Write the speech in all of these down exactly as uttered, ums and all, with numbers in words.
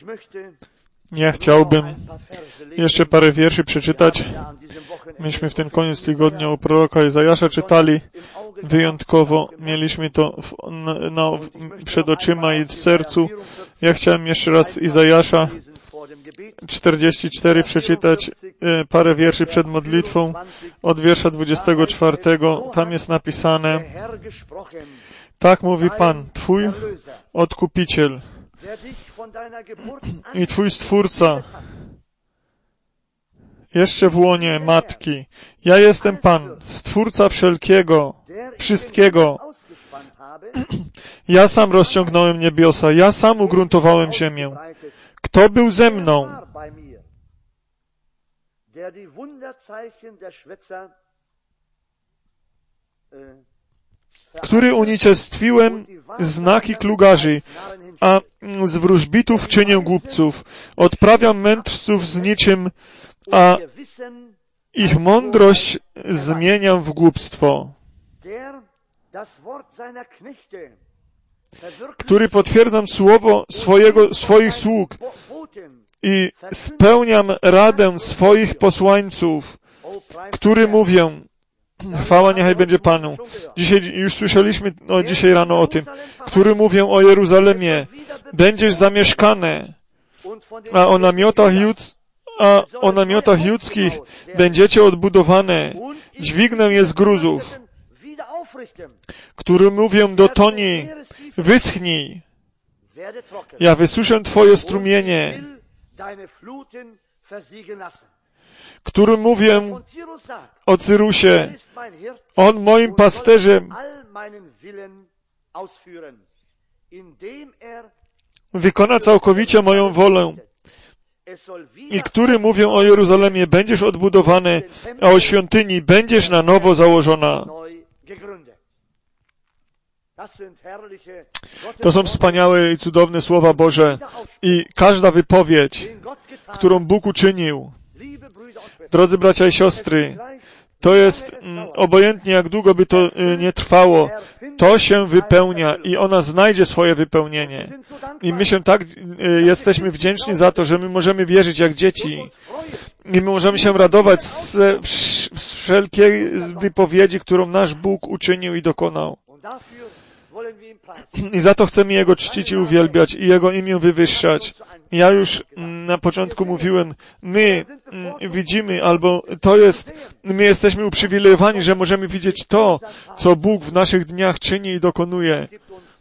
Ja chciałbym jeszcze parę wierszy przeczytać. Myśmy w ten koniec tygodnia u proroka Izajasza czytali. Wyjątkowo mieliśmy to w, na, na, przed oczyma i w sercu. Ja chciałem jeszcze raz Izajasza czterdzieści cztery przeczytać, e, parę wierszy przed modlitwą, od wiersza dwudziestego czwartego. Tam jest napisane: tak mówi Pan, Twój Odkupiciel i Twój Stwórca, jeszcze w łonie matki. Ja jestem Pan, Stwórca wszelkiego, wszystkiego. Ja sam rozciągnąłem niebiosa, ja sam ugruntowałem ziemię. Kto był ze mną? Który unicestwiłem znaki klugarzy, a z wróżbitów czynię głupców. Odprawiam mędrców z niczym, a ich mądrość zmieniam w głupstwo. Który potwierdzam słowo swojego, swoich sług i spełniam radę swoich posłańców, który mówię, chwała niechaj będzie Panu. Dzisiaj już słyszeliśmy no, dzisiaj rano o tym, który mówię o Jeruzalemie, będziesz zamieszkane, a o namiotach Jud, a o namiotach judzkich będziecie odbudowane, dźwignę je z gruzów, który mówię do toni, wyschnij, ja wysuszę Twoje strumienie, który mówię o Cyrusie, on moim pasterzem, wykona całkowicie moją wolę, i który mówię o Jeruzalemie, będziesz odbudowany, a o świątyni będziesz na nowo założona. To są wspaniałe i cudowne słowa Boże i każda wypowiedź, którą Bóg uczynił. Drodzy bracia i siostry, to jest mm, obojętnie jak długo by to y, nie trwało, to się wypełnia i ona znajdzie swoje wypełnienie. I my się tak y, jesteśmy wdzięczni za to, że my możemy wierzyć jak dzieci i my możemy się radować z, z wszelkiej wypowiedzi, którą nasz Bóg uczynił i dokonał. I za to chcemy Jego czcić i uwielbiać i Jego imię wywyższać. Ja już na początku mówiłem, my widzimy, albo to jest, my jesteśmy uprzywilejowani, że możemy widzieć to, co Bóg w naszych dniach czyni i dokonuje.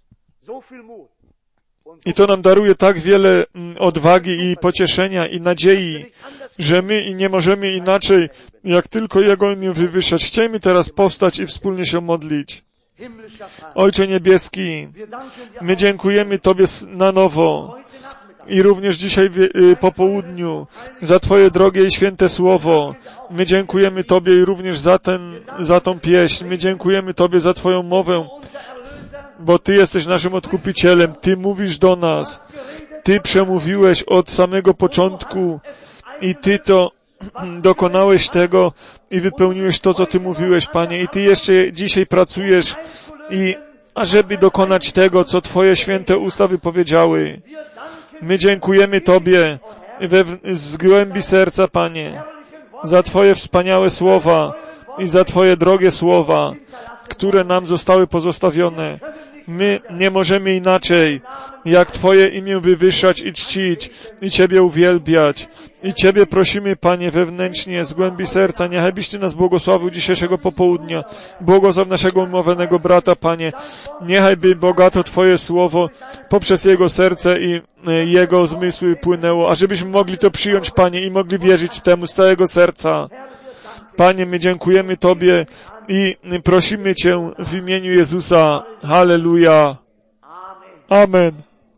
I to nam daruje tak wiele odwagi i pocieszenia i nadziei, że my nie możemy inaczej, jak tylko Jego imię wywyższać. Chciejmy teraz powstać i wspólnie się modlić. Ojcze Niebieski, my dziękujemy Tobie na nowo i również dzisiaj po południu za Twoje drogie i święte słowo. My dziękujemy Tobie i również za, ten, za tą pieśń. My dziękujemy Tobie za Twoją mowę, bo Ty jesteś naszym Odkupicielem. Ty mówisz do nas. Ty przemówiłeś od samego początku i Ty to dokonałeś tego i wypełniłeś to, co Ty mówiłeś, Panie. I Ty jeszcze dzisiaj pracujesz i ażeby dokonać tego, co Twoje święte usta wypowiedziały. My dziękujemy Tobie we, z głębi serca, Panie, za Twoje wspaniałe słowa i za Twoje drogie słowa, które nam zostały pozostawione. My nie możemy inaczej, jak Twoje imię wywyższać i czcić, i Ciebie uwielbiać. I Ciebie prosimy, Panie, wewnętrznie, z głębi serca, niechaj byś Ty nas błogosławił dzisiejszego popołudnia. Błogosław naszego umowanego brata, Panie. Niechaj by bogato Twoje słowo poprzez jego serce i jego zmysły płynęło, ażebyśmy mogli to przyjąć, Panie, i mogli wierzyć temu z całego serca. Panie, my dziękujemy Tobie i prosimy Cię w imieniu Jezusa. Halleluja. Amen.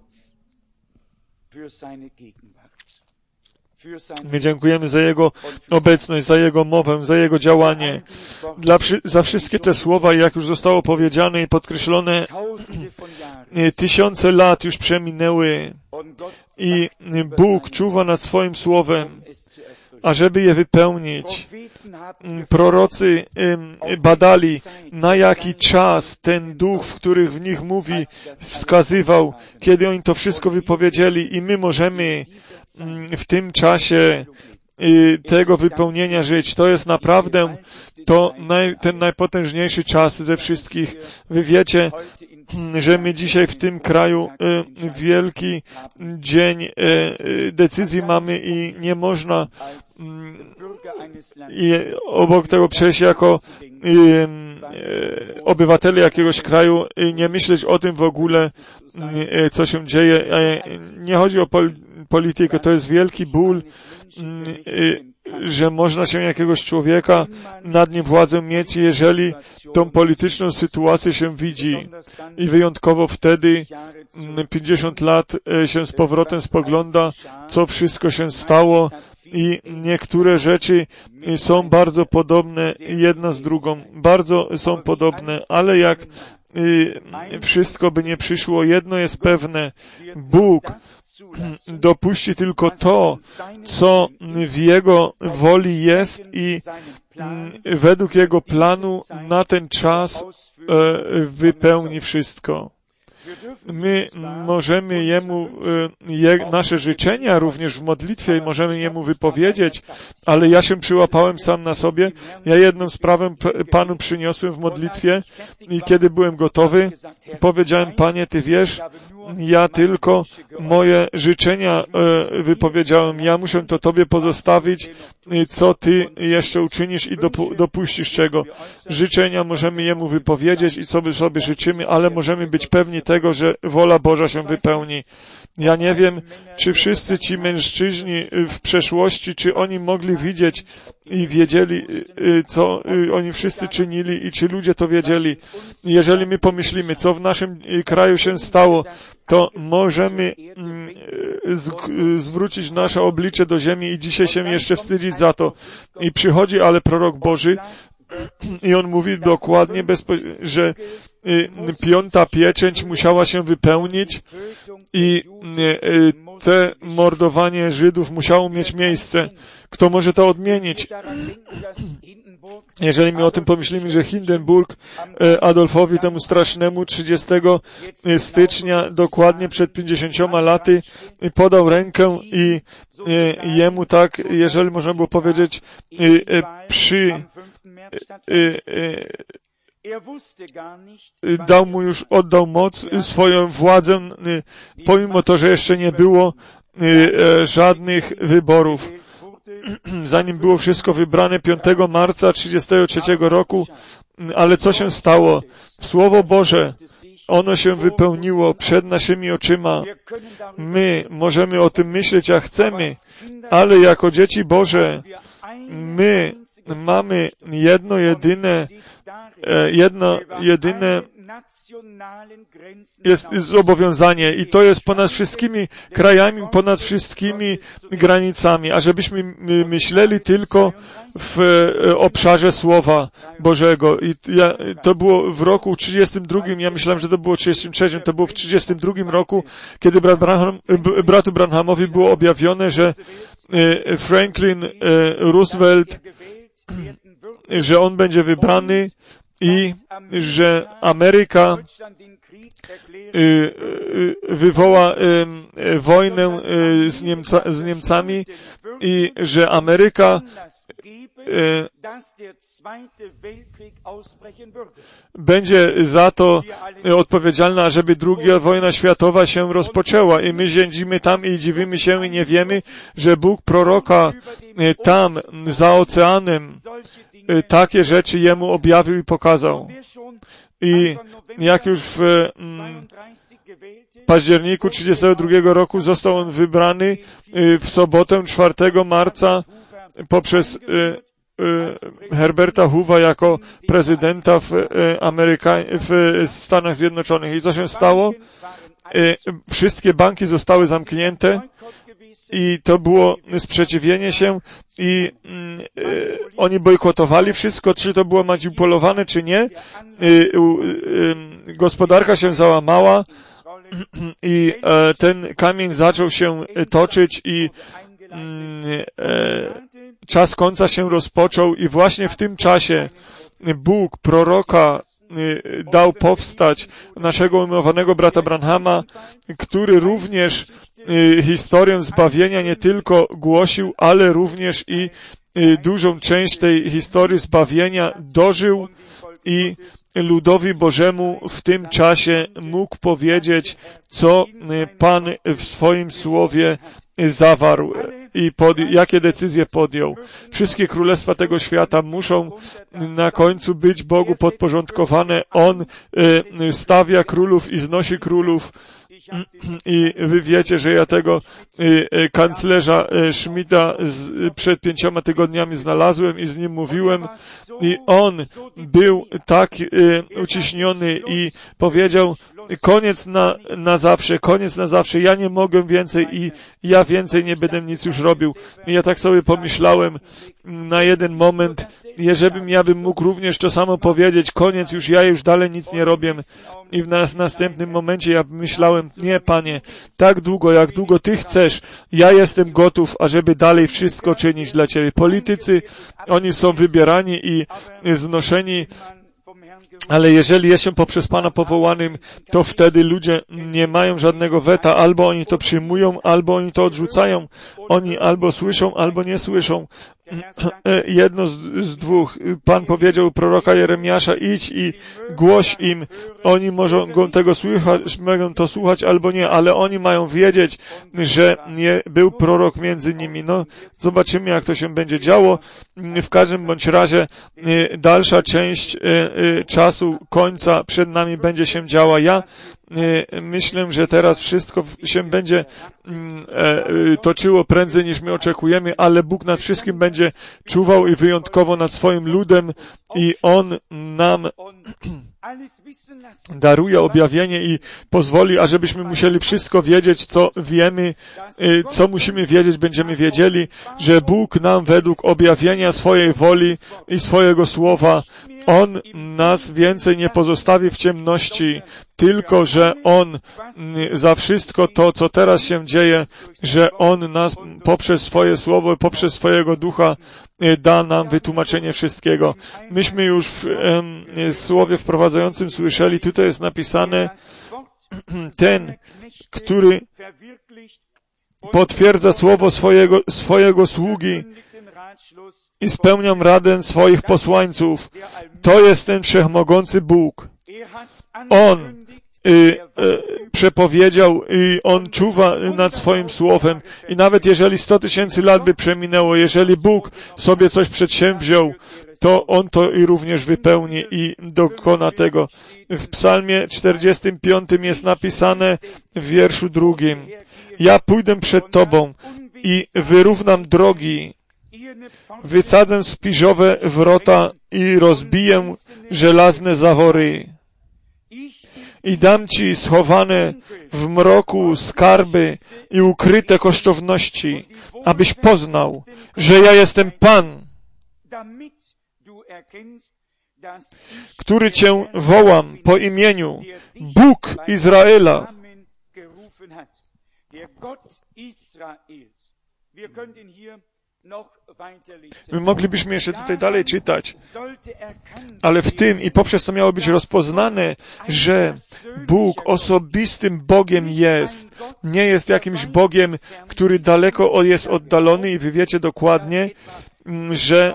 My dziękujemy za Jego obecność, za Jego mowę, za Jego działanie, dla, za wszystkie te słowa, jak już zostało powiedziane i podkreślone, tysiące lat już przeminęły i Bóg czuwa nad swoim słowem, ażeby je wypełnić. Prorocy badali, na jaki czas ten duch, w których w nich mówi, wskazywał, kiedy oni to wszystko wypowiedzieli i my możemy w tym czasie tego wypełnienia żyć. To jest naprawdę to naj, ten najpotężniejszy czas ze wszystkich. Wy wiecie, że my dzisiaj w tym kraju y, wielki dzień y, decyzji mamy i nie można y, i obok tego przejść jako y, y, obywatele jakiegoś kraju y, nie myśleć o tym w ogóle, y, co się dzieje. Y, nie chodzi o pol, politykę, to jest wielki ból, y, y, że można się jakiegoś człowieka nad nim władzę mieć, jeżeli tą polityczną sytuację się widzi. I wyjątkowo wtedy pięćdziesiąt lat się z powrotem spogląda, co wszystko się stało i niektóre rzeczy są bardzo podobne jedna z drugą. Bardzo są podobne, ale jak wszystko by nie przyszło, jedno jest pewne. Bóg dopuści tylko to, co w Jego woli jest i według Jego planu na ten czas wypełni wszystko. My możemy Jemu je, nasze życzenia również w modlitwie możemy Jemu wypowiedzieć, ale ja się przyłapałem sam na sobie. Ja jedną sprawę Panu przyniosłem w modlitwie i kiedy byłem gotowy, powiedziałem, Panie, Ty wiesz, ja tylko moje życzenia wypowiedziałem. Ja muszę to Tobie pozostawić, co Ty jeszcze uczynisz i dopu- dopuścisz czego. Życzenia możemy Jemu wypowiedzieć i co by sobie życzymy, ale możemy być pewni tego, że wola Boża się wypełni. Ja nie wiem, czy wszyscy ci mężczyźni w przeszłości, czy oni mogli widzieć i wiedzieli, co oni wszyscy czynili i czy ludzie to wiedzieli. Jeżeli my pomyślimy, co w naszym kraju się stało, to możemy zwrócić nasze oblicze do ziemi i dzisiaj się jeszcze wstydzić za to. I przychodzi ale prorok Boży i on mówi dokładnie, bezpo- że piąta pieczęć musiała się wypełnić i te mordowanie Żydów musiało mieć miejsce. Kto może to odmienić? Jeżeli my o tym pomyślimy, że Hindenburg Adolfowi temu strasznemu trzydziestego stycznia dokładnie przed pięćdziesięcioma laty podał rękę i jemu tak, jeżeli można było powiedzieć, przy dał mu już, oddał moc, swoją władzę, pomimo to, że jeszcze nie było żadnych wyborów. Zanim było wszystko wybrane piątego marca trzydziestego trzeciego roku, ale co się stało? Słowo Boże, ono się wypełniło przed naszymi oczyma. My możemy o tym myśleć, jak chcemy, ale jako dzieci Boże, my mamy jedno jedyne, jedno jedyne jest zobowiązanie i to jest ponad wszystkimi krajami, ponad wszystkimi granicami, a żebyśmy myśleli tylko w obszarze Słowa Bożego. I ja, to było w roku trzydziestym drugim, ja myślałem, że to było trzydziestym trzecim, to było w trzydziestym drugim roku, kiedy brat Branham, bratu Branhamowi było objawione, że Franklin Roosevelt, że on będzie wybrany i że Ameryka wywoła wojnę z, Niemca, z Niemcami i że Ameryka będzie za to odpowiedzialna, żeby druga wojna światowa się rozpoczęła. I my siedzimy tam i dziwimy się i nie wiemy, że Bóg proroka tam, za oceanem, takie rzeczy jemu objawił i pokazał. I jak już w mm, październiku trzydziestego drugiego roku został on wybrany w sobotę czwartego marca poprzez y, y, Herberta Hoove'a jako prezydenta w, y, Ameryka- w Stanach Zjednoczonych. I co się stało? Y, wszystkie banki zostały zamknięte i to było sprzeciwienie się i mm, y, oni bojkotowali wszystko, czy to było manipulowane, czy nie. Y, y, y, gospodarka się załamała i y, ten kamień zaczął się toczyć i y, y, czas końca się rozpoczął i właśnie w tym czasie Bóg proroka dał powstać naszego umiłowanego brata Branhama, który również historię zbawienia nie tylko głosił, ale również i dużą część tej historii zbawienia dożył i ludowi Bożemu w tym czasie mógł powiedzieć, co Pan w swoim słowie zawarł i pod, jakie decyzje podjął. Wszystkie królestwa tego świata muszą na końcu być Bogu podporządkowane. On y, stawia królów i znosi królów. I wy wiecie, że ja tego y, y, kanclerza y, Schmidta z, y, przed pięcioma tygodniami znalazłem i z nim mówiłem i on był tak y, uciśniony i powiedział, koniec na, na zawsze, koniec na zawsze, ja nie mogę więcej i ja więcej nie będę nic już robił. I ja tak sobie pomyślałem na jeden moment, jeżebym ja bym mógł również to samo powiedzieć, koniec już, ja już dalej nic nie robię. I w nas następnym momencie ja myślałem, nie Panie, tak długo, jak długo Ty chcesz, ja jestem gotów, ażeby dalej wszystko czynić dla Ciebie. Politycy, oni są wybierani i znoszeni, ale jeżeli jest się poprzez Pana powołanym, to wtedy ludzie nie mają żadnego weta. Albo oni to przyjmują, albo oni to odrzucają. Oni albo słyszą, albo nie słyszą. Jedno z, z dwóch. Pan powiedział proroka Jeremiasza, idź i głoś im. Oni mogą tego słuchać, mogą to słuchać albo nie, ale oni mają wiedzieć, że nie był prorok między nimi. No, zobaczymy, jak to się będzie działo. W każdym bądź razie dalsza część czasu końca przed nami będzie się działa. Ja myślę, że teraz wszystko się będzie toczyło prędzej niż my oczekujemy, ale Bóg nad wszystkim będzie czuwał i wyjątkowo nad swoim ludem i On nam daruje objawienie i pozwoli, ażebyśmy musieli wszystko wiedzieć, co wiemy, co musimy wiedzieć, będziemy wiedzieli, że Bóg nam według objawienia swojej woli i swojego słowa, On nas więcej nie pozostawi w ciemności, tylko że On za wszystko to, co teraz się dzieje, że On nas poprzez swoje słowo, poprzez swojego ducha da nam wytłumaczenie wszystkiego. Myśmy już w em, słowie wprowadzającym słyszeli, tutaj jest napisane, ten, który potwierdza słowo swojego, swojego sługi i spełniam radę swoich posłańców. To jest ten wszechmogący Bóg. On y, y, przepowiedział i On czuwa nad swoim słowem i nawet jeżeli sto tysięcy lat by przeminęło, jeżeli Bóg sobie coś przedsięwziął, to On to i również wypełni i dokona tego. W psalmie czterdziestym piątym jest napisane w wierszu drugim, ja pójdę przed Tobą i wyrównam drogi, wysadzę spiżowe wrota i rozbiję żelazne zawory. I dam Ci schowane w mroku skarby i ukryte kosztowności, abyś poznał, że ja jestem Pan, który Cię wołam po imieniu, Bóg Izraela. My moglibyśmy jeszcze tutaj dalej czytać, ale w tym i poprzez to miało być rozpoznane, że Bóg osobistym Bogiem jest. Nie jest jakimś Bogiem, który daleko jest oddalony i wy wiecie dokładnie, że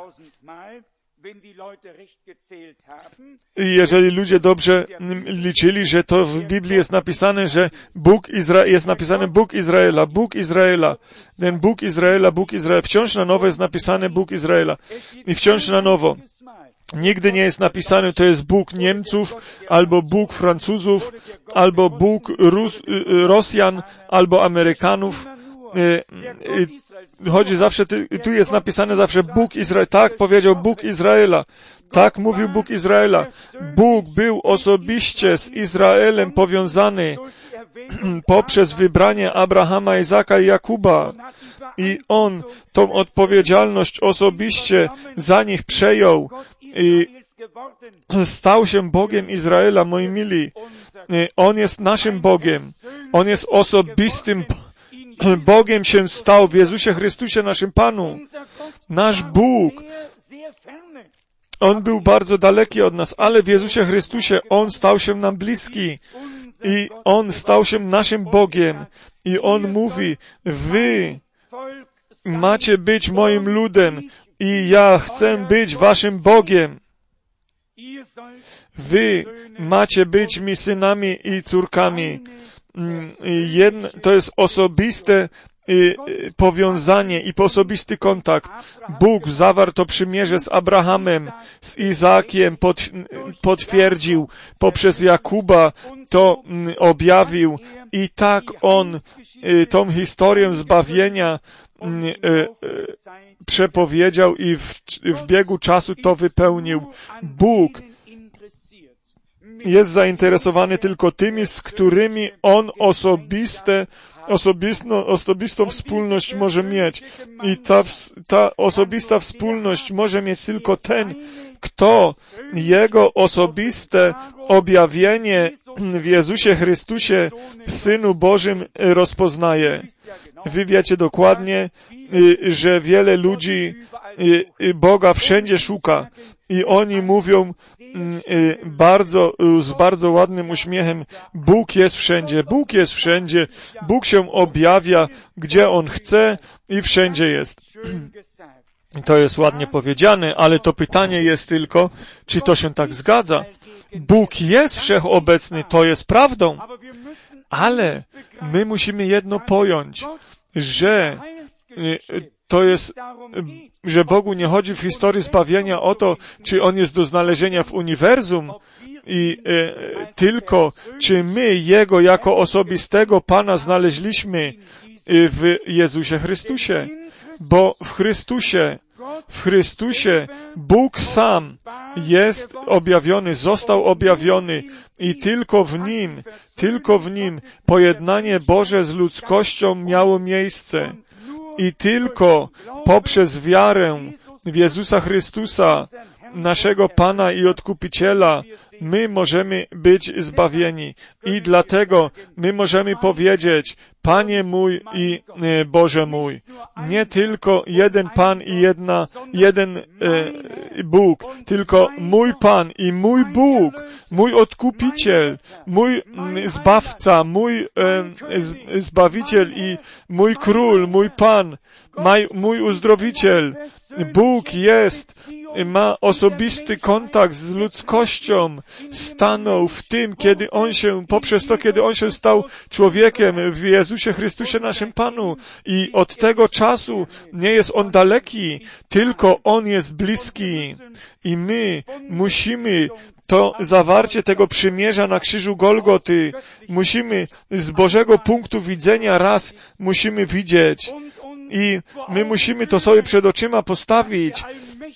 jeżeli ludzie dobrze liczyli, że to w Biblii jest napisane, że Bóg Izra- jest napisane Bóg Izraela, Bóg Izraela, ten Bóg Izraela, Bóg Izraela, wciąż na nowo jest napisane Bóg Izraela i wciąż na nowo. Nigdy nie jest napisane, to jest Bóg Niemców, albo Bóg Francuzów, albo Bóg Rus- Rosjan, albo Amerykanów. Chodzi zawsze, tu jest napisane zawsze Bóg Izraela. Tak powiedział Bóg Izraela. Tak mówił Bóg Izraela. Bóg był osobiście z Izraelem powiązany poprzez wybranie Abrahama, Izaka i Jakuba. I On tą odpowiedzialność osobiście za nich przejął i stał się Bogiem Izraela, moi mili. On jest naszym Bogiem. On jest osobistym Bogiem się stał w Jezusie Chrystusie, naszym Panu. Nasz Bóg, On był bardzo daleki od nas, ale w Jezusie Chrystusie On stał się nam bliski i On stał się naszym Bogiem. I On mówi, wy macie być moim ludem i ja chcę być waszym Bogiem. Wy macie być mi synami i córkami. Jedno, to jest osobiste powiązanie i osobisty kontakt. Bóg zawarł to przymierze z Abrahamem, z Izaakiem, pot, potwierdził, poprzez Jakuba to objawił i tak On tą historię zbawienia przepowiedział i w, w biegu czasu to wypełnił. Bóg jest zainteresowany tylko tymi, z którymi On osobiste, osobistą, osobistą wspólność może mieć. I ta, ta osobista wspólność może mieć tylko ten, kto Jego osobiste objawienie w Jezusie Chrystusie, Synu Bożym, rozpoznaje. Wy wiecie dokładnie, że wiele ludzi Boga wszędzie szuka i oni mówią bardzo, z bardzo ładnym uśmiechem, Bóg jest wszędzie, Bóg jest wszędzie, Bóg się objawia, gdzie On chce i wszędzie jest. To jest ładnie powiedziane, ale to pytanie jest tylko, czy to się tak zgadza. Bóg jest wszechobecny, to jest prawdą, ale my musimy jedno pojąć, że to jest, że Bogu nie chodzi w historii zbawienia o to, czy On jest do znalezienia w uniwersum i e, tylko, czy my Jego jako osobistego Pana znaleźliśmy w Jezusie Chrystusie. Bo w Chrystusie, w Chrystusie Bóg sam jest objawiony, został objawiony i tylko w Nim, tylko w Nim pojednanie Boże z ludzkością miało miejsce. I tylko poprzez wiarę w Jezusa Chrystusa, naszego Pana i Odkupiciela, my możemy być zbawieni. I dlatego my możemy powiedzieć, Panie mój i Boże mój. Nie tylko jeden Pan i jedna, jeden e, Bóg, tylko mój Pan i mój Bóg, mój Odkupiciel, mój Zbawca, mój e, Zbawiciel i mój Król, mój Pan, maj, mój Uzdrowiciel. Bóg jest, ma osobisty kontakt z ludzkością, stanął w tym, kiedy On się, poprzez to, kiedy On się stał człowiekiem w Jezusie Chrystusie, naszym Panu. I od tego czasu nie jest On daleki, tylko On jest bliski. I my musimy to zawarcie tego przymierza na krzyżu Golgoty, musimy z Bożego punktu widzenia raz musimy widzieć. I my musimy to sobie przed oczyma postawić,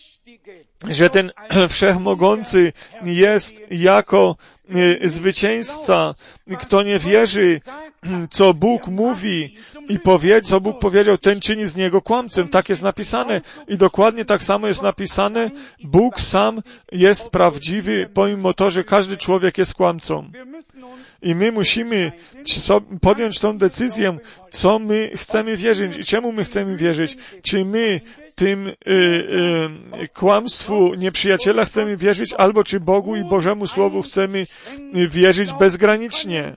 że ten Wszechmogący jest jako zwycięzca. Kto nie wierzy, co Bóg mówi i powie, co Bóg powiedział, ten czyni z niego kłamcę. Tak jest napisane. I dokładnie tak samo jest napisane. Bóg sam jest prawdziwy, pomimo to, że każdy człowiek jest kłamcą. I my musimy podjąć tą decyzję, co my chcemy wierzyć i czemu my chcemy wierzyć. Czy my tym y, y, kłamstwu nieprzyjaciela chcemy wierzyć, albo czy Bogu i Bożemu Słowu chcemy wierzyć bezgranicznie.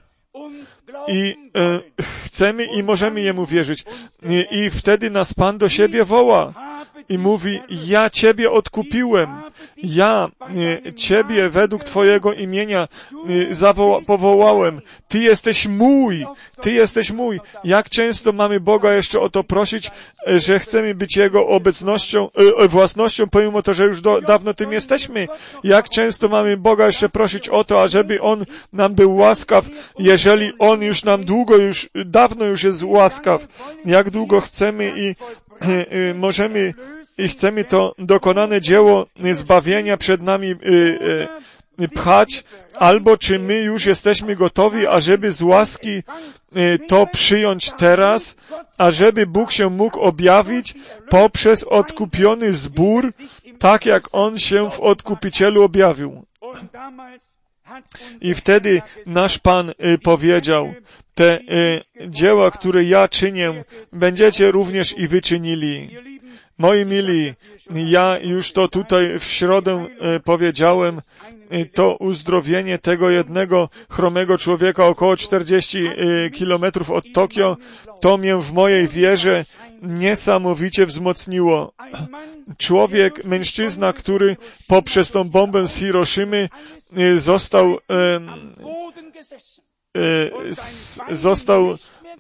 I y, chcemy i możemy Jemu wierzyć. I, I wtedy nas Pan do siebie woła i mówi, ja Ciebie odkupiłem, ja y, Ciebie według Twojego imienia y, zawoła, powołałem, Ty jesteś mój, Ty jesteś mój. Jak często mamy Boga jeszcze o to prosić, że chcemy być Jego obecnością, y, własnością, pomimo to, że już do, dawno tym jesteśmy. Jak często mamy Boga jeszcze prosić o to, ażeby On nam był łaskaw, jeżeli On już nam długo, już dawno już jest łaskaw. Jak długo chcemy i y, y, możemy i chcemy to dokonane dzieło zbawienia przed nami y, y, pchać, albo czy my już jesteśmy gotowi, ażeby z łaski y, to przyjąć teraz, ażeby Bóg się mógł objawić poprzez odkupiony zbór, tak jak On się w Odkupicielu objawił. I wtedy nasz Pan powiedział, te dzieła, które ja czynię, będziecie również i wy czynili. Moi mili, ja już to tutaj w środę powiedziałem, to uzdrowienie tego jednego chromego człowieka około czterdzieści kilometrów od Tokio, to mnie w mojej wierze niesamowicie wzmocniło. Człowiek, mężczyzna, który poprzez tą bombę z Hiroszymy został został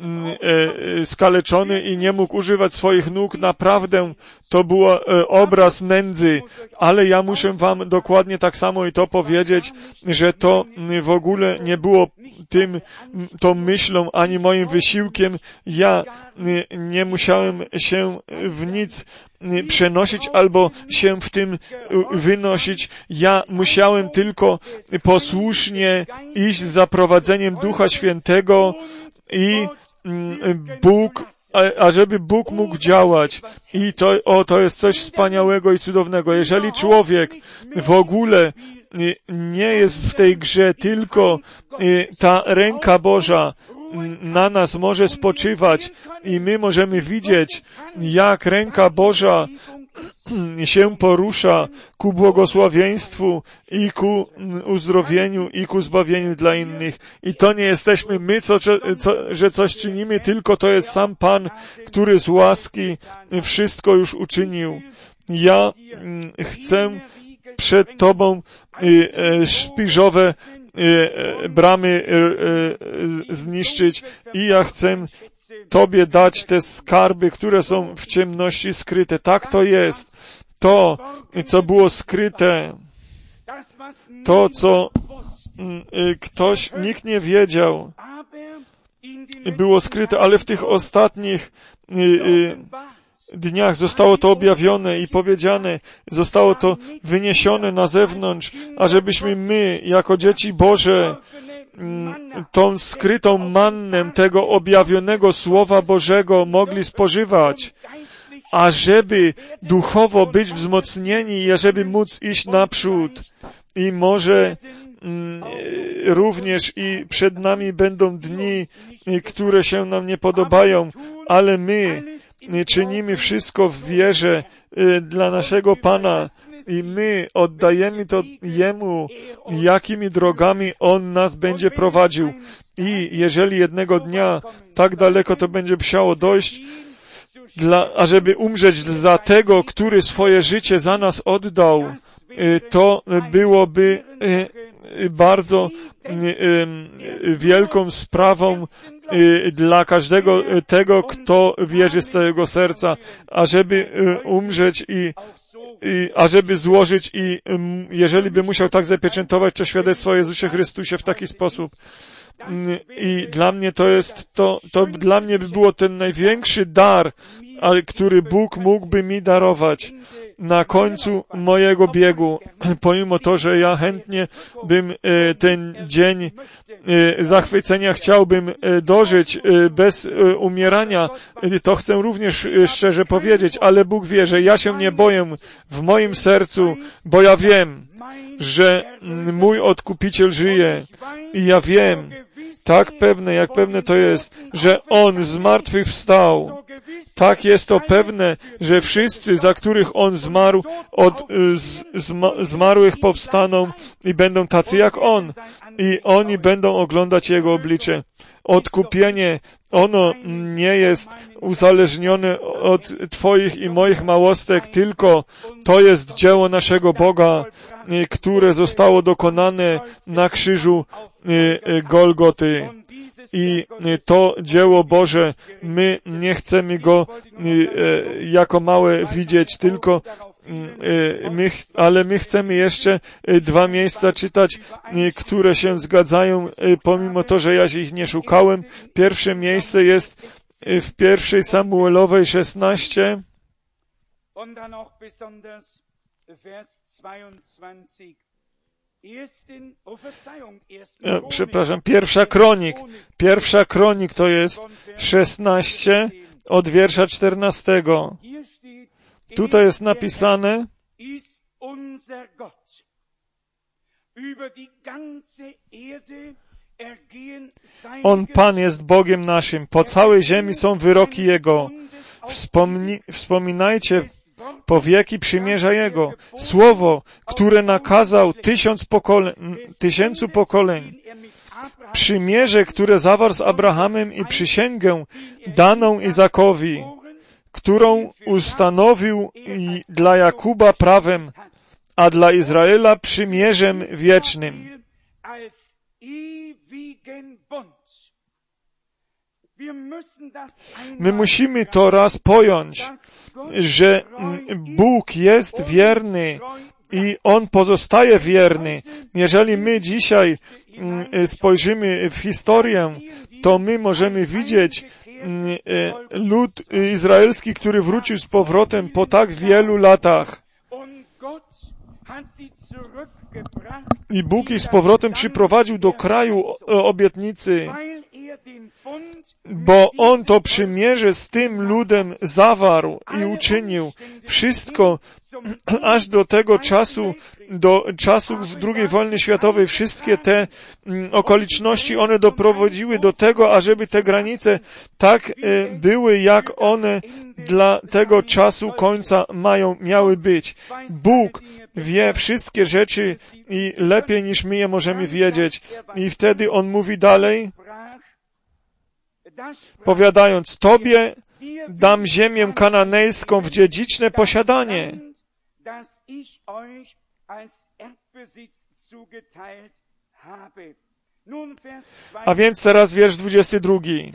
skaleczony i nie mógł używać swoich nóg. Naprawdę to był obraz nędzy, ale ja muszę wam dokładnie tak samo i to powiedzieć, że to w ogóle nie było tym, tą myślą, ani moim wysiłkiem. Ja nie musiałem się w nic przenosić albo się w tym wynosić. Ja musiałem tylko posłusznie iść z zaprowadzeniem Ducha Świętego i Bóg, ażeby Bóg mógł działać. I to, o, to jest coś wspaniałego i cudownego. Jeżeli człowiek w ogóle nie jest w tej grze, tylko ta ręka Boża na nas może spoczywać i my możemy widzieć, jak ręka Boża się porusza ku błogosławieństwu i ku uzdrowieniu i ku zbawieniu dla innych. I to nie jesteśmy my, co, co, że coś czynimy, tylko to jest sam Pan, który z łaski wszystko już uczynił. Ja chcę przed Tobą szpiżowe bramy zniszczyć i ja chcę Tobie dać te skarby, które są w ciemności skryte. Tak to jest. To, co było skryte, to, co ktoś, nikt nie wiedział, było skryte, ale w tych ostatnich dniach zostało to objawione i powiedziane, zostało to wyniesione na zewnątrz, ażebyśmy my, jako dzieci Boże, tą skrytą mannę tego objawionego Słowa Bożego mogli spożywać, ażeby duchowo być wzmocnieni i ażeby móc iść naprzód. I może mm, również i przed nami będą dni, które się nam nie podobają, ale my czynimy wszystko w wierze dla naszego Pana i my oddajemy to Jemu, jakimi drogami On nas będzie prowadził. I jeżeli jednego dnia tak daleko to będzie musiało dojść, dla, ażeby umrzeć za tego, który swoje życie za nas oddał, to byłoby bardzo wielką sprawą dla każdego tego, kto wierzy z całego serca, ażeby umrzeć i I, ażeby złożyć i jeżeli by musiał tak zapieczętować to świadectwo o Jezusie Chrystusie w taki sposób. I dla mnie to jest, to, to dla mnie by było ten największy dar, który Bóg mógłby mi darować na końcu mojego biegu, pomimo to, że ja chętnie bym ten dzień zachwycenia chciałbym dożyć bez umierania, to chcę również szczerze powiedzieć, ale Bóg wie, że ja się nie boję w moim sercu, bo ja wiem, że mój Odkupiciel żyje i ja wiem, tak pewne, jak pewne to jest, że On z martwych wstał. Tak jest to pewne, że wszyscy, za których On zmarł, od z, zma, zmarłych powstaną i będą tacy jak On. I oni będą oglądać Jego oblicze. Odkupienie, ono nie jest uzależnione od Twoich i moich małostek, tylko to jest dzieło naszego Boga, które zostało dokonane na krzyżu Golgoty. I to dzieło Boże, my nie chcemy go jako małe widzieć, tylko my, ale my chcemy jeszcze dwa miejsca czytać, które się zgadzają, pomimo to, że ja ich nie szukałem. Pierwsze miejsce jest w pierwszej Samuelowej szesnaście. Przepraszam, pierwsza kronik. Pierwsza kronik to jest szesnaście od wiersza czternastego. Tutaj jest napisane: On, Pan, jest Bogiem naszym. Po całej ziemi są wyroki Jego. Wspomni, wspominajcie po wieki przymierza Jego. Słowo, które nakazał tysiąc pokole, tysięcu pokoleń. Przymierze, które zawarł z Abrahamem i przysięgę daną Izakowi, którą ustanowił i dla Jakuba prawem, a dla Izraela przymierzem wiecznym. My musimy to raz pojąć, że Bóg jest wierny i On pozostaje wierny. Jeżeli my dzisiaj spojrzymy w historię, to my możemy widzieć lud izraelski, który wrócił z powrotem po tak wielu latach. I Bóg ich z powrotem przyprowadził do kraju obietnicy, bo On to przymierze z tym ludem zawarł i uczynił wszystko aż do tego czasu, do czasu drugiej wojny światowej. Wszystkie te okoliczności, one doprowadziły do tego, ażeby te granice tak były, jak one dla tego czasu końca mają, miały być. Bóg wie wszystkie rzeczy i lepiej niż my je możemy wiedzieć. I wtedy On mówi dalej, powiadając, Tobie dam ziemię kananejską w dziedziczne posiadanie. A więc teraz wiersz dwudziesty drugi.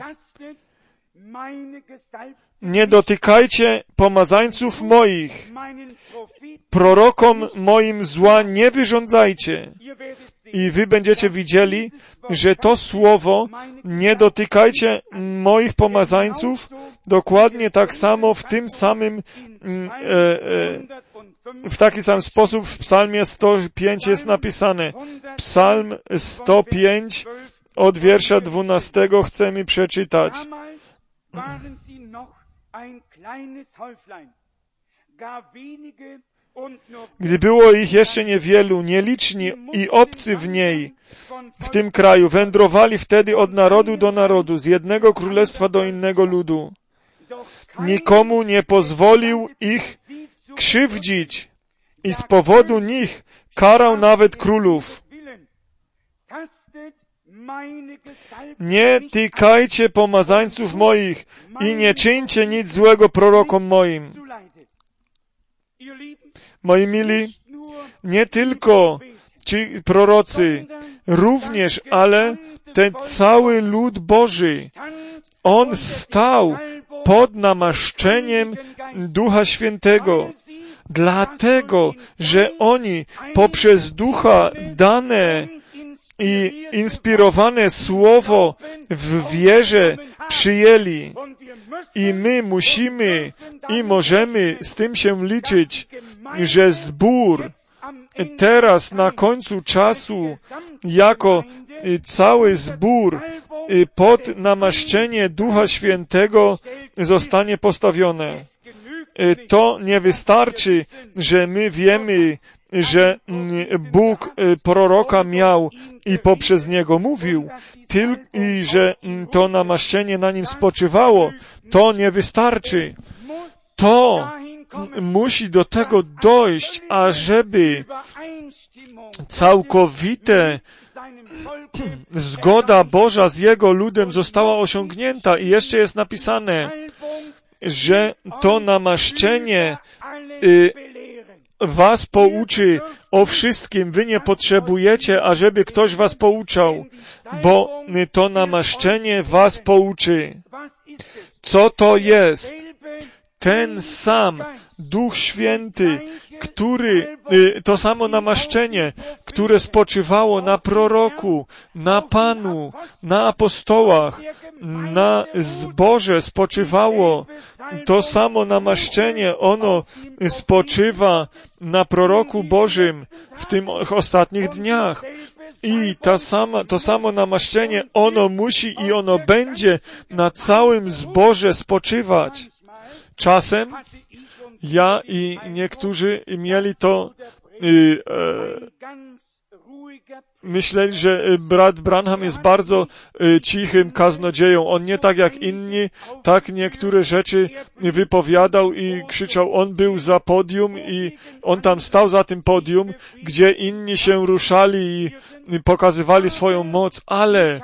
Nie dotykajcie pomazańców moich, prorokom moim zła nie wyrządzajcie. I wy będziecie widzieli, że to słowo nie dotykajcie moich pomazańców, dokładnie tak samo w tym samym, e, e, w taki sam sposób w psalmie sto pięć jest napisane. Psalm sto pięć od wiersza dwunastego chcemy przeczytać. Gdy było ich jeszcze niewielu, nieliczni i obcy w niej, w tym kraju, wędrowali wtedy od narodu do narodu, z jednego królestwa do innego ludu. Nikomu nie pozwolił ich krzywdzić i z powodu nich karał nawet królów. Nie tykajcie pomazańców moich i nie czyńcie nic złego prorokom moim. Moi mili, nie tylko ci prorocy, również, ale ten cały lud Boży, on stał pod namaszczeniem Ducha Świętego, dlatego, że oni poprzez Ducha dane i inspirowane Słowo w wierze przyjęli. I my musimy i możemy z tym się liczyć, że zbór teraz na końcu czasu, jako cały zbór pod namaszczenie Ducha Świętego zostanie postawione. To nie wystarczy, że my wiemy, że Bóg proroka miał i poprzez niego mówił, i że to namaszczenie na nim spoczywało. To nie wystarczy. To musi do tego dojść, ażeby całkowite zgoda Boża z Jego ludem została osiągnięta. I jeszcze jest napisane, że to namaszczenie y, was pouczy o wszystkim. Wy nie potrzebujecie, ażeby ktoś was pouczał, bo to namaszczenie was pouczy. Co to jest? Ten sam Duch Święty, który, to samo namaszczenie, które spoczywało na proroku, na Panu, na apostołach, na zborze spoczywało. To samo namaszczenie, ono spoczywa na proroku Bożym w tych ostatnich dniach. I ta sama, to samo namaszczenie, ono musi i ono będzie na całym zborze spoczywać. Czasem ja i niektórzy mieli to y, e, myśleli, że brat Branham jest bardzo cichym kaznodzieją. On nie tak jak inni, tak niektóre rzeczy wypowiadał i krzyczał. On był za podium i on tam stał za tym podium, gdzie inni się ruszali i pokazywali swoją moc, ale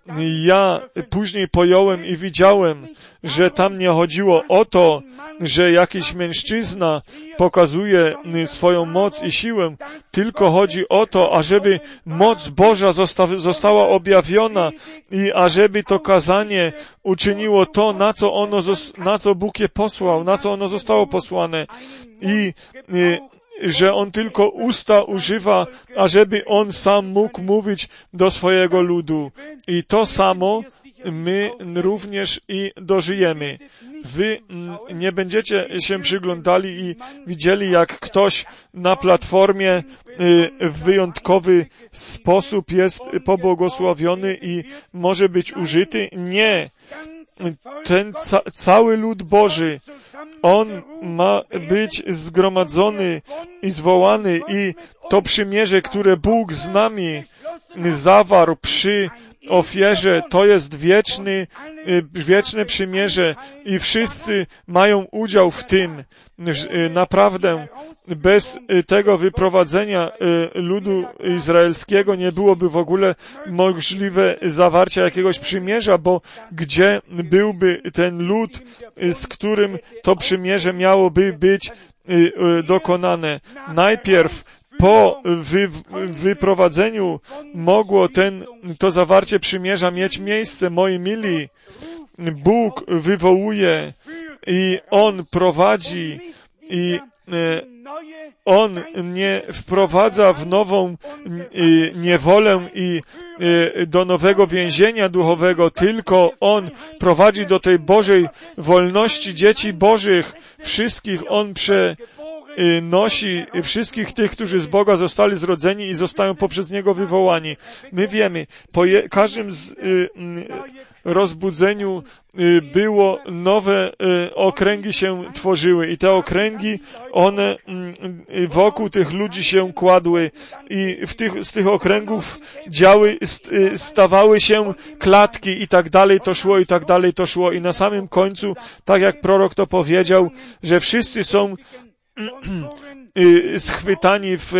ja później pojąłem i widziałem, że tam nie chodziło o to, że jakiś mężczyzna pokazuje swoją moc i siłę, tylko chodzi o to, ażeby moc Boża zosta- została objawiona i ażeby to kazanie uczyniło to, na co ono, zos- na co Bóg je posłał, na co ono zostało posłane. I, i że On tylko usta używa, ażeby On sam mógł mówić do swojego ludu. I to samo my również i dożyjemy. Wy nie będziecie się przyglądali i widzieli, jak ktoś na platformie w wyjątkowy sposób jest pobłogosławiony i może być użyty. Nie. Ten ca- cały lud Boży, on ma być zgromadzony i zwołany i to przymierze, które Bóg z nami zawarł przy ofierze, to jest wieczny, wieczne przymierze i wszyscy mają udział w tym. Naprawdę bez tego wyprowadzenia ludu izraelskiego nie byłoby w ogóle możliwe zawarcie jakiegoś przymierza, bo gdzie byłby ten lud, z którym to przymierze miałoby być dokonane? Najpierw po wy, wyprowadzeniu mogło ten, to zawarcie przymierza mieć miejsce. Moi mili, Bóg wywołuje i On prowadzi i e, On nie wprowadza w nową e, niewolę i e, do nowego więzienia duchowego, tylko On prowadzi do tej Bożej wolności dzieci Bożych. Wszystkich On prze nosi wszystkich tych, którzy z Boga zostali zrodzeni i zostają poprzez Niego wywołani. My wiemy, po je, każdym z, y, y, rozbudzeniu y, było nowe y, okręgi się tworzyły i te okręgi, one y, wokół tych ludzi się kładły i w tych, z tych okręgów działy, st, y, stawały się klatki i tak dalej to szło i tak dalej to szło i na samym końcu, tak jak prorok to powiedział, że wszyscy są schwytani w,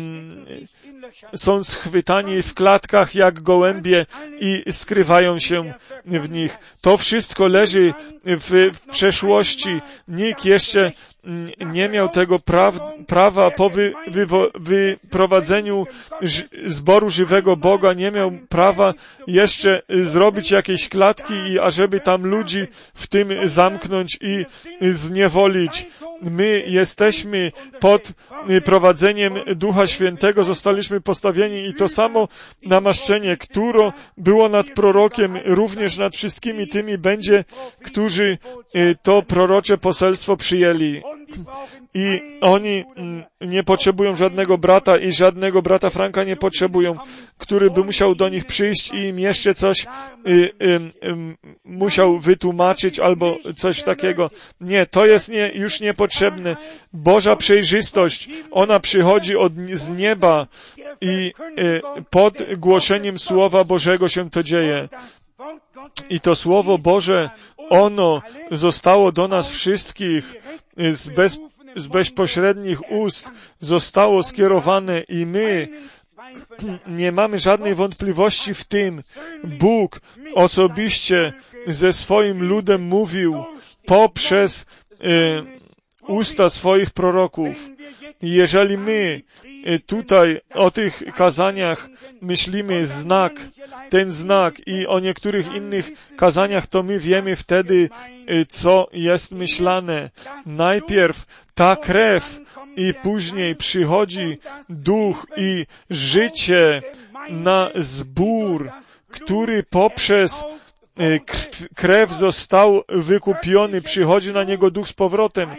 są schwytani w klatkach jak gołębie i skrywają się w nich. To wszystko leży w, w przeszłości. Nikt jeszcze nie miał tego praw, prawa po wy, wy, wyprowadzeniu ż, zboru żywego Boga, nie miał prawa jeszcze zrobić jakiejś klatki i ażeby tam ludzi w tym zamknąć i zniewolić. My jesteśmy pod prowadzeniem Ducha Świętego, zostaliśmy postawieni i to samo namaszczenie, które było nad prorokiem, również nad wszystkimi tymi będzie, którzy to prorocze poselstwo przyjęli. I oni nie potrzebują żadnego brata i żadnego brata Franka nie potrzebują, który by musiał do nich przyjść i im jeszcze coś y, y, y, musiał wytłumaczyć albo coś takiego. Nie, to jest nie, już niepotrzebne. Boża przejrzystość, ona przychodzi od, z nieba i y, pod głoszeniem Słowa Bożego się to dzieje. I to Słowo Boże, ono zostało do nas wszystkich z, bez, z bezpośrednich ust, zostało skierowane i my nie mamy żadnej wątpliwości w tym. Bóg osobiście ze swoim ludem mówił poprzez e, usta swoich proroków. I jeżeli my tutaj o tych kazaniach myślimy znak, ten znak i o niektórych innych kazaniach, to my wiemy wtedy, co jest myślane. Najpierw ta krew i później przychodzi duch i życie na zbór, który poprzez krew został wykupiony, przychodzi na niego duch z powrotem.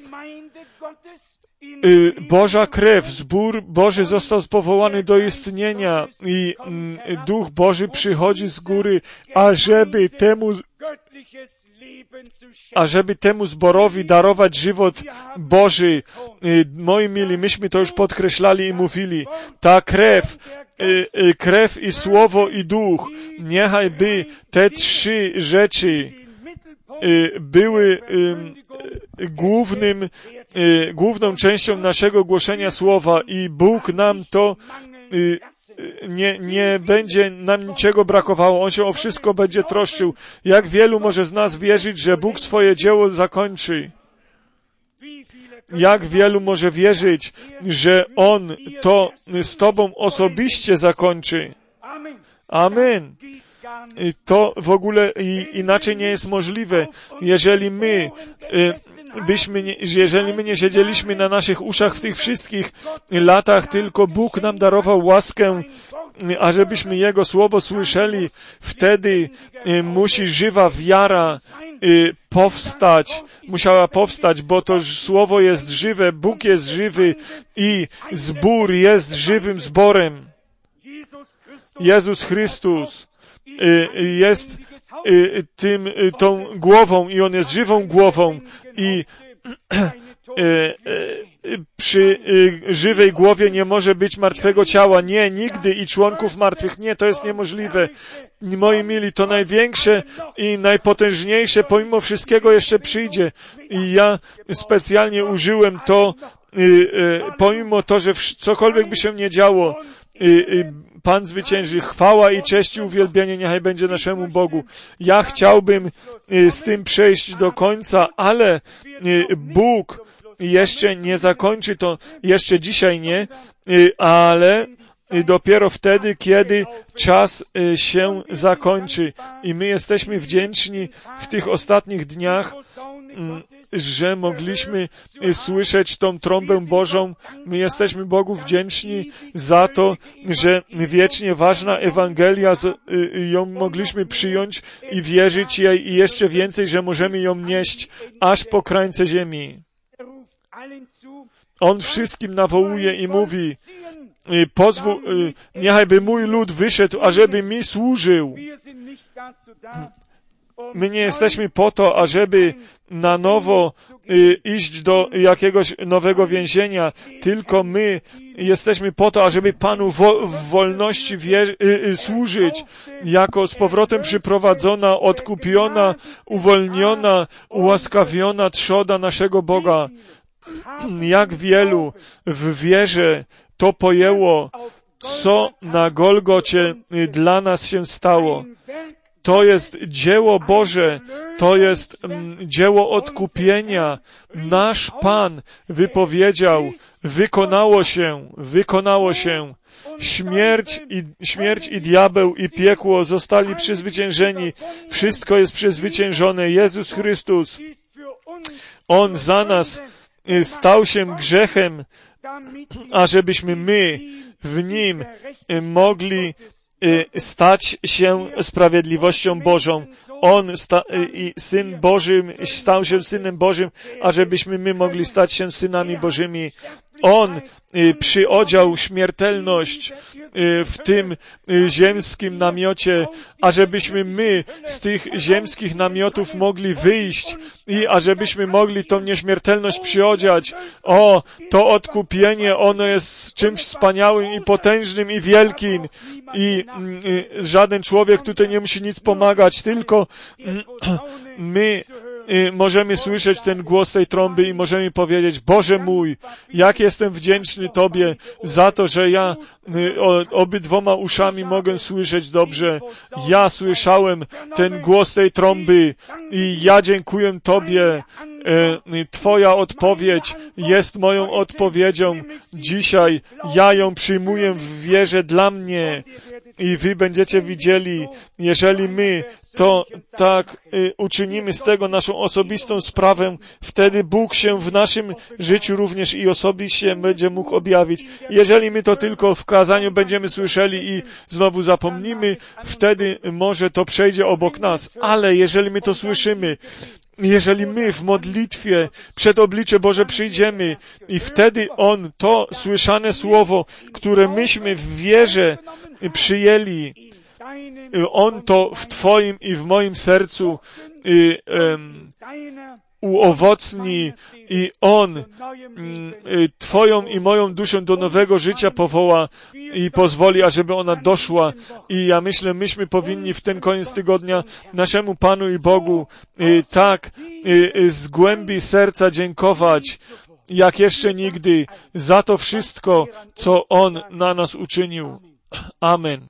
Boża krew, zbór Boży został powołany do istnienia i Duch Boży przychodzi z góry, ażeby temu ażeby temu zborowi darować żywot Boży. Moi mili, myśmy to już podkreślali i mówili. Ta krew, krew i słowo i duch, niechaj by te trzy rzeczy były głównym, główną częścią naszego głoszenia słowa i Bóg nam to Nie, nie będzie nam niczego brakowało. On się o wszystko będzie troszczył. Jak wielu może z nas wierzyć, że Bóg swoje dzieło zakończy? Jak wielu może wierzyć, że On to z Tobą osobiście zakończy? Amen. To w ogóle inaczej nie jest możliwe. Jeżeli my byśmy, nie, jeżeli my nie siedzieliśmy na naszych uszach w tych wszystkich latach, tylko Bóg nam darował łaskę, ażebyśmy Jego słowo słyszeli, wtedy musi żywa wiara powstać, musiała powstać, bo to słowo jest żywe, Bóg jest żywy i zbór jest żywym zborem. Jezus Chrystus jest tym, tą głową i On jest żywą głową i przy żywej głowie nie może być martwego ciała. Nie, nigdy i członków martwych. Nie, to jest niemożliwe. Moi mili, to największe i najpotężniejsze pomimo wszystkiego jeszcze przyjdzie. I ja specjalnie użyłem to, pomimo to, że cokolwiek by się nie działo, Pan zwycięży. Chwała i cześć i uwielbienie niechaj będzie naszemu Bogu. Ja chciałbym z tym przejść do końca, ale Bóg jeszcze nie zakończy to, jeszcze dzisiaj nie, ale dopiero wtedy, kiedy czas się zakończy. I my jesteśmy wdzięczni w tych ostatnich dniach, że mogliśmy słyszeć tą trąbę Bożą. My jesteśmy Bogu wdzięczni za to, że wiecznie ważna Ewangelia, ją mogliśmy przyjąć i wierzyć jej i jeszcze więcej, że możemy ją nieść aż po krańce ziemi. On wszystkim nawołuje i mówi, pozwól, niechajby mój lud wyszedł, ażeby mi służył. My nie jesteśmy po to, ażeby na nowo y, iść do jakiegoś nowego więzienia, tylko my jesteśmy po to, ażeby Panu wo, w wolności wier, y, y, służyć, jako z powrotem przyprowadzona, odkupiona, uwolniona, ułaskawiona trzoda naszego Boga. Jak wielu w wierze to pojęło, co na Golgocie dla nas się stało. To jest dzieło Boże, to jest mm, dzieło odkupienia. Nasz Pan wypowiedział, wykonało się, wykonało się. Śmierć i, śmierć i diabeł i piekło zostali przezwyciężeni. Wszystko jest przezwyciężone. Jezus Chrystus, On za nas stał się grzechem, ażebyśmy my w Nim mogli stać się sprawiedliwością Bożą. On sta- i Syn Bożym stał się Synem Bożym, ażebyśmy my mogli stać się synami Bożymi. On przyodział śmiertelność w tym ziemskim namiocie, ażebyśmy my z tych ziemskich namiotów mogli wyjść i ażebyśmy mogli tą nieśmiertelność przyodziać. O, to odkupienie, ono jest czymś wspaniałym i potężnym i wielkim i żaden człowiek tutaj nie musi nic pomagać, tylko my możemy słyszeć ten głos tej trąby i możemy powiedzieć, Boże mój, jak jestem wdzięczny Tobie za to, że ja obydwoma uszami mogę słyszeć dobrze. Ja słyszałem ten głos tej trąby i ja dziękuję Tobie. Twoja odpowiedź jest moją odpowiedzią. Dzisiaj ja ją przyjmuję w wierze dla mnie. I wy będziecie widzieli, jeżeli my to tak y, uczynimy z tego naszą osobistą sprawę, wtedy Bóg się w naszym życiu również i osobiście będzie mógł objawić. Jeżeli my to tylko w kazaniu będziemy słyszeli i znowu zapomnimy, wtedy może to przejdzie obok nas. Ale jeżeli my to słyszymy, jeżeli my w modlitwie przed oblicze Boże przyjdziemy i wtedy On to słyszane słowo, które myśmy w wierze przyjęli, On to w Twoim i w moim sercu y, um, uowocni i On y, Twoją i moją duszę do nowego życia powoła i pozwoli, ażeby ona doszła. I ja myślę, myśmy powinni w ten koniec tygodnia naszemu Panu i Bogu y, tak y, y, z głębi serca dziękować, jak jeszcze nigdy, za to wszystko, co On na nas uczynił. Amen.